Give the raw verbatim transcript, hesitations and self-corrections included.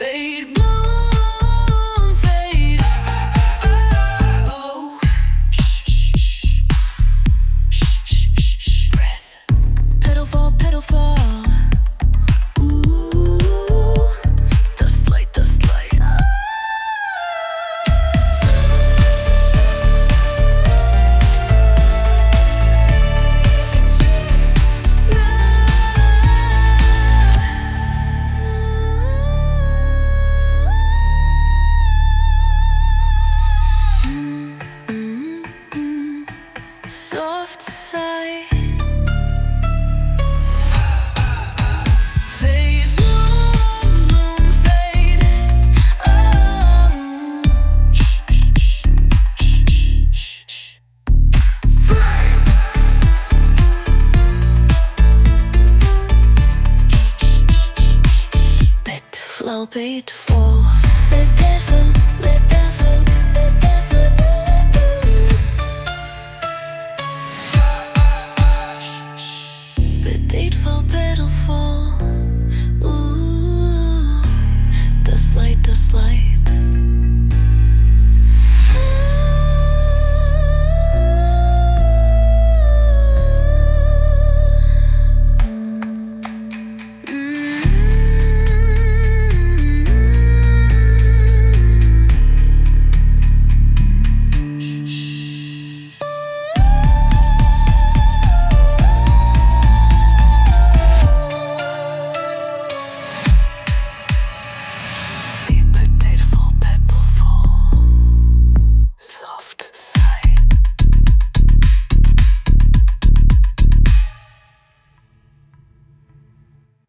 Fade, bloom, fade. Oh, shh, shh, shh. Shh, shh, shh, shh. Breath. Petal fall, petal fall. Ooh, dust light, dust light. Ah. Soft sigh. Fade, bloom, bloom, fade. Oh. Shh, shh, shh, shh, shh. Bed to flow, bed to fall. Bed to fall.